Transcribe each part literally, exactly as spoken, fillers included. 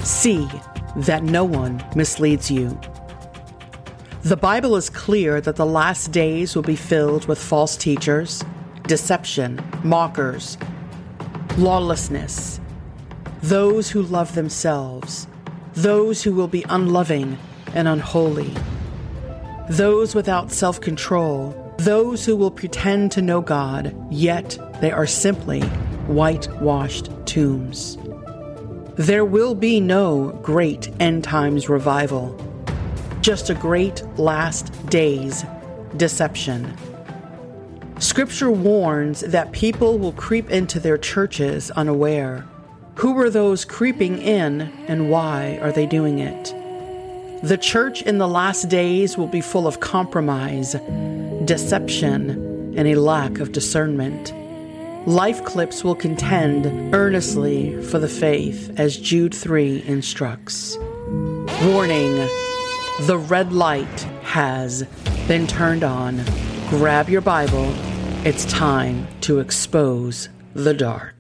See that no one misleads you. The Bible is clear that the last days will be filled with false teachers, deception, mockers, lawlessness, those who love themselves, those who will be unloving and unholy, those without self-control, those who will pretend to know God, yet they are simply whitewashed tombs. There will be no great end times revival, just a great last days deception. Scripture warns that people will creep into their churches unaware. Who are those creeping in, and why are they doing it? The church in the last days will be full of compromise, deception, and a lack of discernment. Life Clips will contend earnestly for the faith, as Jude three instructs. Warning: the red light has been turned on. Grab your Bible. It's time to expose the dark.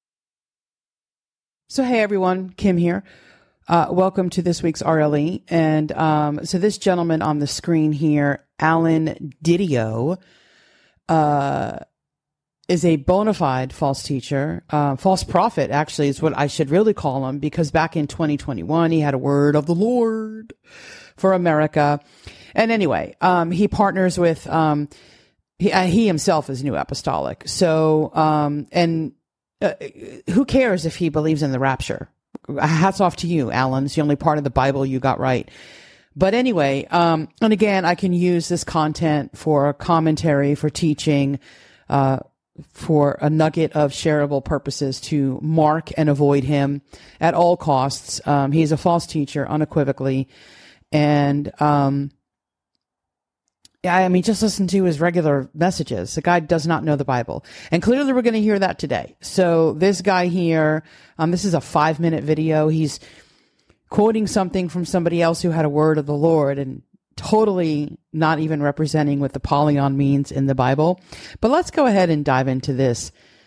So, hey everyone, Kim here. Uh, welcome to this week's R L E. And um, so this gentleman on the screen here, Alan Didio, uh, is a bona fide false teacher, uh, false prophet, actually, is what I should really call him, because back in twenty twenty-one, he had a word of the Lord for America. And anyway, um, he partners with, um, he, uh, he himself is New Apostolic. So, um, and uh, who cares if he believes in the rapture? Hats off to you, Alan. It's the only part of the Bible you got right. But anyway, um, and again, I can use this content for commentary, for teaching, uh, for a nugget of shareable purposes to mark and avoid him at all costs. Um, he's a false teacher, unequivocally. And, um, yeah, I mean, just listen to his regular messages. The guy does not know the Bible. And clearly we're going to hear that today. So this guy here, um, this is a five minute video. He's quoting something from somebody else who had a word of the Lord and totally not even representing what the polyon means in the Bible. But let's go ahead and dive into this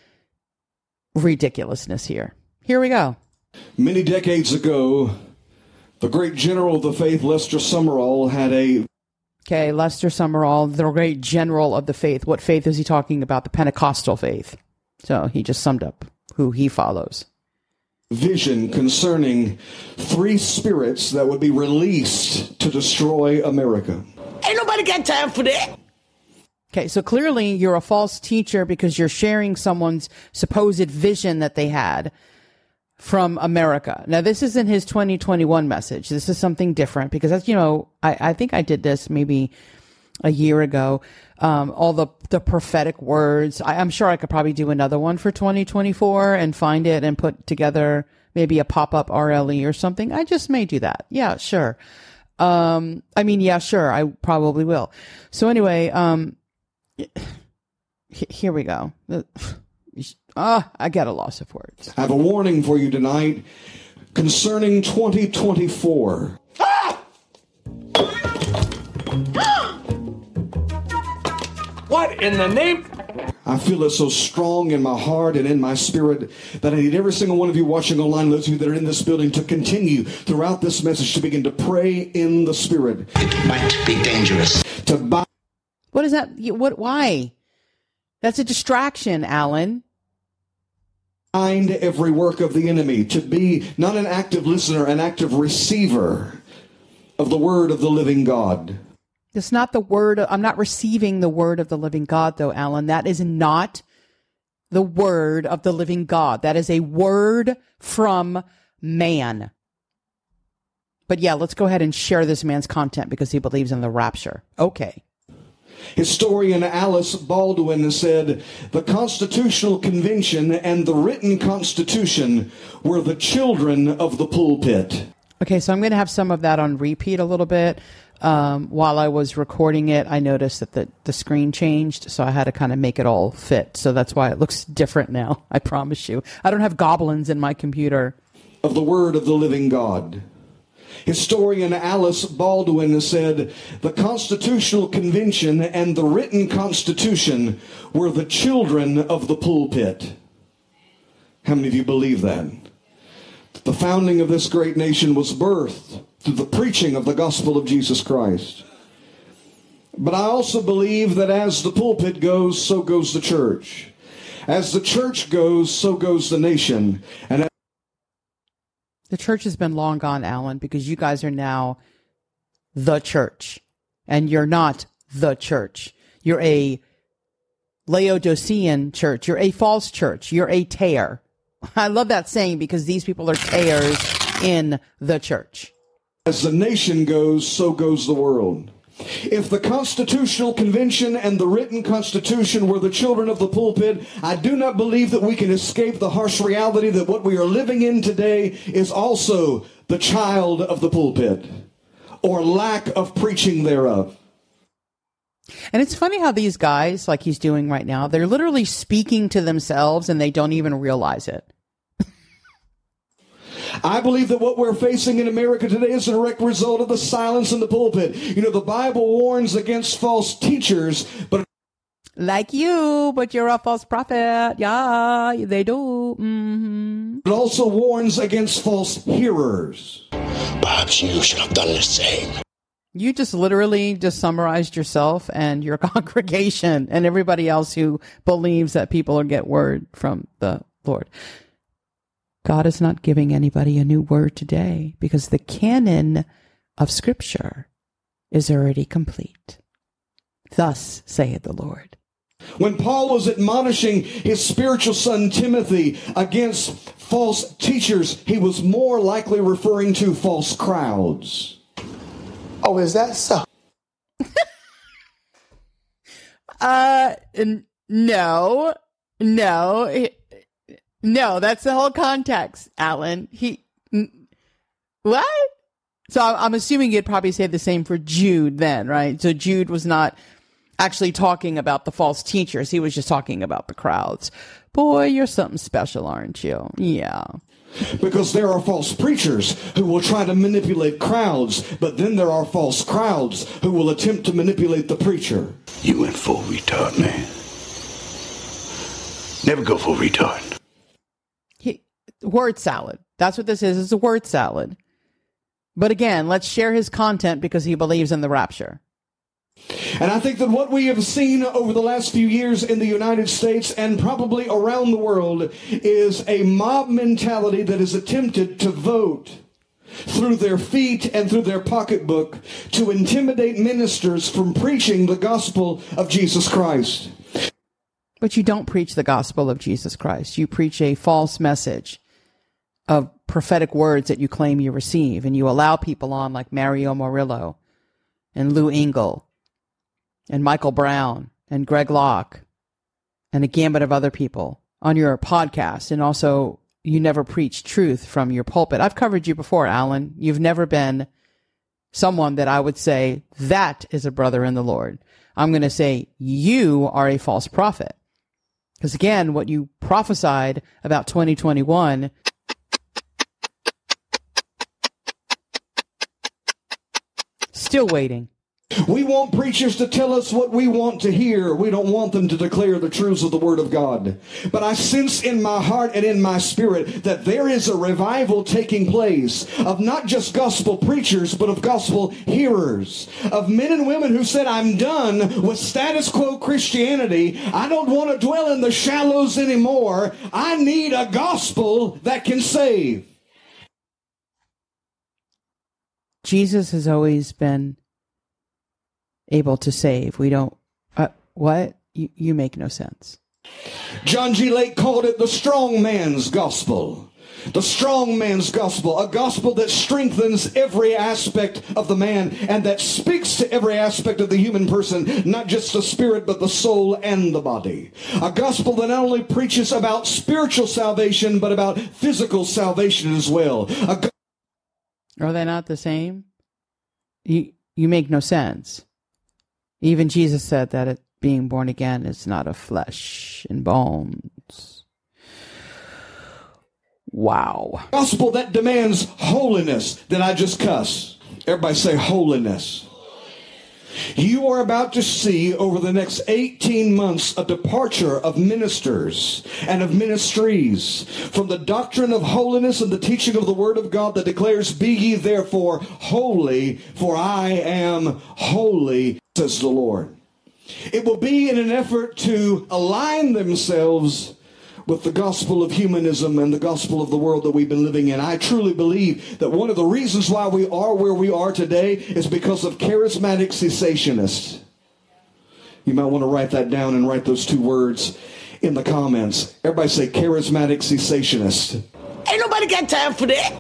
ridiculousness here. Here we go. Many decades ago, the great general of the faith, Lester Sumrall, had a... Okay, Lester Sumrall, the great general of the faith. What faith is he talking about? The Pentecostal faith. So he just summed up who he follows. Vision concerning three spirits that would be released to destroy America. Ain't nobody got time for that. Okay, so clearly you're a false teacher because you're sharing someone's supposed vision that they had from America. Now, this isn't his twenty twenty-one message. This is something different because, as you know, I, I think I did this maybe a year ago. Um, all the, the prophetic words. I, I'm sure I could probably do another one for twenty twenty-four and find it and put together maybe a pop-up R L E or something. I just may do that. Yeah, sure. Um, I mean, yeah, sure. I probably will. So anyway, um, here we go. Ah, I get a loss of words. I have a warning for you tonight concerning twenty twenty-four. Ah! What in the name? I feel it so strong in my heart and in my spirit that I need every single one of you watching online, those of you that are in this building, to continue throughout this message to begin to pray in the Spirit. It might be dangerous. To bind. What is that? What? Why? That's a distraction, Alan. Bind every work of the enemy, to be not an active listener, an active receiver of the word of the living God. It's not the word. I'm not receiving the word of the living God, though, Alan. That is not the word of the living God. That is a word from man. But yeah, let's go ahead and share this man's content because he believes in the rapture. Okay. Historian Alice Baldwin said, the Constitutional Convention and the written Constitution were the children of the pulpit. Okay, so I'm going to have some of that on repeat a little bit. Um, while I was recording it, I noticed that the, the screen changed, so I had to kind of make it all fit. So that's why it looks different now, I promise you. I don't have goblins in my computer. Of the word of the living God. Historian Alice Baldwin said, the Constitutional Convention and the written Constitution were the children of the pulpit. How many of you believe that? The founding of this great nation was birthed through the preaching of the gospel of Jesus Christ. But I also believe that as the pulpit goes, so goes the church. As the church goes, so goes the nation. And the church has been long gone, Alan, because you guys are now the church. And you're not the church. You're a Laodicean church. You're a false church. You're a tear. I love that saying because these people are tears in the church. As the nation goes, so goes the world. If the Constitutional Convention and the written Constitution were the children of the pulpit, I do not believe that we can escape the harsh reality that what we are living in today is also the child of the pulpit, or lack of preaching thereof. And it's funny how these guys, like he's doing right now, they're literally speaking to themselves and they don't even realize it. I believe that what we're facing in America today is a direct result of the silence in the pulpit. You know, the Bible warns against false teachers, but like you, but you're a false prophet. Yeah, they do. Mm-hmm. It also warns against false hearers. Perhaps you should have done the same. You just literally just summarized yourself and your congregation and everybody else who believes that people will get word from the Lord. God is not giving anybody a new word today because the canon of Scripture is already complete. Thus saith the Lord. When Paul was admonishing his spiritual son Timothy against false teachers, he was more likely referring to false crowds. Oh, is that so? uh, n- no, no, no, that's the whole context, Alan. He, n- what? So I'm assuming you'd probably say the same for Jude then, right? So Jude was not actually talking about the false teachers. He was just talking about the crowds. Boy, you're something special, aren't you? Yeah. Because there are false preachers who will try to manipulate crowds, but then there are false crowds who will attempt to manipulate the preacher. You went full retard, man. Never go full retard. He, word salad. That's what this is. It's a word salad. But again, let's share his content because he believes in the rapture. And I think that what we have seen over the last few years in the United States and probably around the world is a mob mentality that has attempted to vote through their feet and through their pocketbook to intimidate ministers from preaching the gospel of Jesus Christ. But you don't preach the gospel of Jesus Christ. You preach a false message of prophetic words that you claim you receive, and you allow people on like Mario Murillo and Lou Engle and Michael Brown and Greg Locke and a gambit of other people on your podcast. And also, you never preach truth from your pulpit. I've covered you before, Alan. You've never been someone that I would say, that is a brother in the Lord. I'm going to say, you are a false prophet. Because again, what you prophesied about twenty twenty-one still waiting. We want preachers to tell us what we want to hear. We don't want them to declare the truths of the Word of God. But I sense in my heart and in my spirit that there is a revival taking place of not just gospel preachers, but of gospel hearers. Of men and women who said, I'm done with status quo Christianity. I don't want to dwell in the shallows anymore. I need a gospel that can save. Jesus has always been able to save. We don't, uh, what? You, you make no sense. John G. Lake called it the strong man's gospel. The strong man's gospel, a gospel that strengthens every aspect of the man and that speaks to every aspect of the human person, not just the spirit, but the soul and the body. A gospel that not only preaches about spiritual salvation, but about physical salvation as well. A go- Are they not the same? You, you make no sense. Even Jesus said that it, being born again is not of flesh and bones. Wow. Gospel that demands holiness. Did I just cuss? Everybody say holiness. You are about to see over the next eighteen months a departure of ministers and of ministries from the doctrine of holiness and the teaching of the Word of God that declares, be ye therefore holy, for I am holy, says the Lord. It will be in an effort to align themselves with the gospel of humanism and the gospel of the world that we've been living in. I truly believe that one of the reasons why we are where we are today is because of charismatic cessationists. You might want to write that down and write those two words in the comments. Everybody say charismatic cessationist. Ain't nobody got time for that.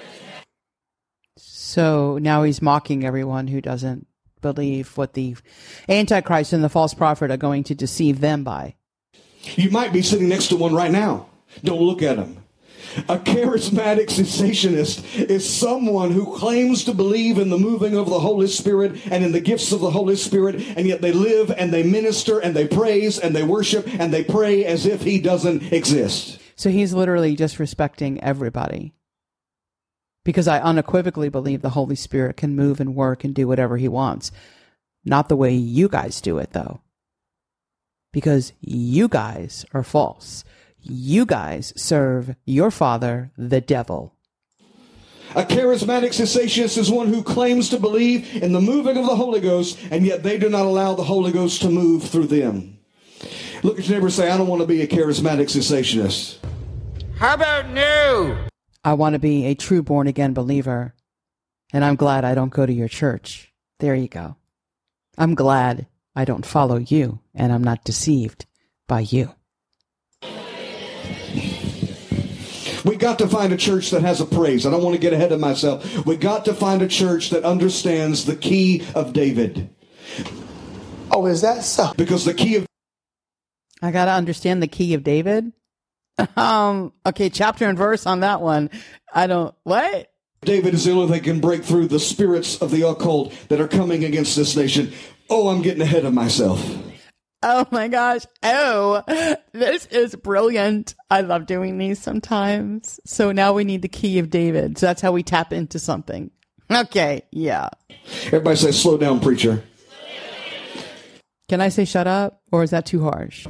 So now he's mocking everyone who doesn't believe what the Antichrist and the false prophet are going to deceive them by. You might be sitting next to one right now. Don't look at him. A charismatic cessationist is someone who claims to believe in the moving of the Holy Spirit and in the gifts of the Holy Spirit, and yet they live and they minister and they praise and they worship and they pray as if he doesn't exist. So he's literally just respecting everybody. Because I unequivocally believe the Holy Spirit can move and work and do whatever he wants. Not the way you guys do it, though. Because you guys are false. You guys serve your father, the devil. A charismatic cessationist is one who claims to believe in the moving of the Holy Ghost, and yet they do not allow the Holy Ghost to move through them. Look at your neighbor and say, I don't want to be a charismatic cessationist. How about no? I want to be a true born-again believer, and I'm glad I don't go to your church. There you go. I'm glad I don't follow you, and I'm not deceived by you. We got to find a church that has a praise. I don't want to get ahead of myself. We got to find a church that understands the key of David. Oh, is that so? Because the key of... I got to understand the key of David? Um, okay, chapter and verse on that one. I don't... What? David is the only thing that can break through the spirits of the occult that are coming against this nation. Oh, I'm getting ahead of myself. Oh my gosh. Oh, this is brilliant. I love doing these sometimes. So now we need the key of David. So that's how we tap into something. Okay, yeah. Everybody say, slow down, preacher. Can I say shut up? Or is that too harsh?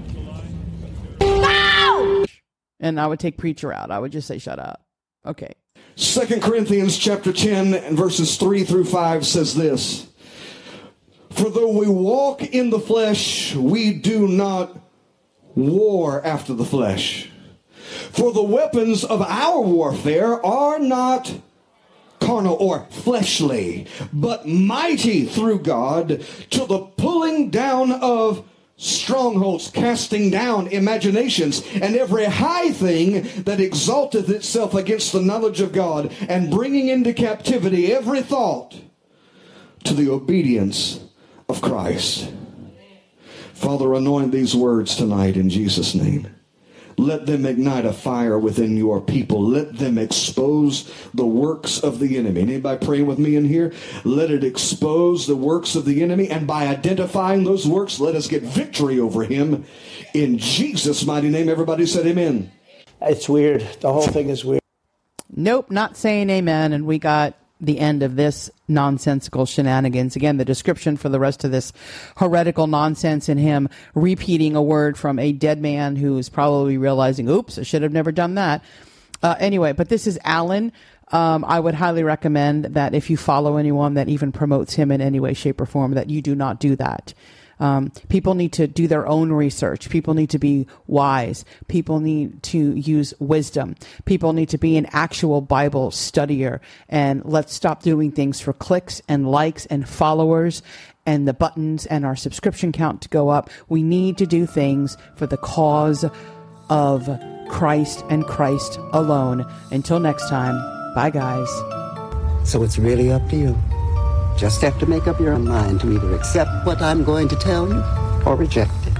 No! And I would take preacher out. I would just say shut up. Okay. Second Corinthians chapter ten and verses three through five says this. For though we walk in the flesh, we do not war after the flesh. For the weapons of our warfare are not carnal or fleshly, but mighty through God to the pulling down of strongholds, casting down imaginations, and every high thing that exalteth itself against the knowledge of God, and bringing into captivity every thought to the obedience of Christ. Father, anoint these words tonight in Jesus' name. Let them ignite a fire within your people. Let them expose the works of the enemy. Anybody praying with me in here? Let it expose the works of the enemy, and by identifying those works, let us get victory over him. In Jesus' mighty name, everybody said amen. It's weird. The whole thing is weird. Nope, not saying amen, and we got the end of this nonsensical shenanigans. Again, the description for the rest of this heretical nonsense in him repeating a word from a dead man who is probably realizing, oops, I should have never done that. Uh, anyway, but this is Alan. Um, I would highly recommend that if you follow anyone that even promotes him in any way, shape, or form, that you do not do that. Um, people need to do their own research. People need to be wise. People need to use wisdom. People need to be an actual Bible studier. And let's stop doing things for clicks and likes and followers and the buttons and our subscription count to go up. We need to do things for the cause of Christ and Christ alone. Until next time, bye guys. So it's really up to you. Just have to make up your own mind to either accept what I'm going to tell you or reject it.